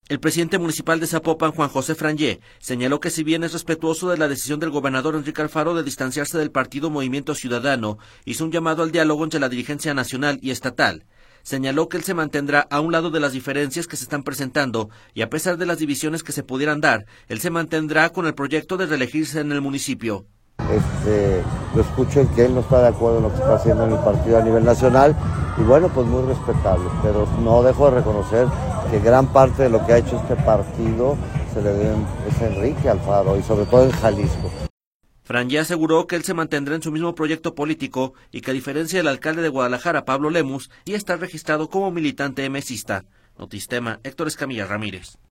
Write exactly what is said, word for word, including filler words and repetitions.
El presidente municipal de Zapopan, Juan José Frangé, señaló que si bien es respetuoso de la decisión del gobernador Enrique Alfaro de distanciarse del partido Movimiento Ciudadano, hizo un llamado al diálogo entre la dirigencia nacional y estatal. Señaló que él se mantendrá a un lado de las diferencias que se están presentando y a pesar de las divisiones que se pudieran dar, él se mantendrá con el proyecto de reelegirse en el municipio. Este, lo escucho en que él no está de acuerdo en lo que está haciendo en el partido a nivel nacional y bueno, pues muy respetable, pero no dejo de reconocer que gran parte de lo que ha hecho este partido se le debe es a Enrique Alfaro y sobre todo en Jalisco. Frangé aseguró que él se mantendrá en su mismo proyecto político y que a diferencia del alcalde de Guadalajara, Pablo Lemus, ya está registrado como militante emesista. Notistema, Héctor Escamilla Ramírez.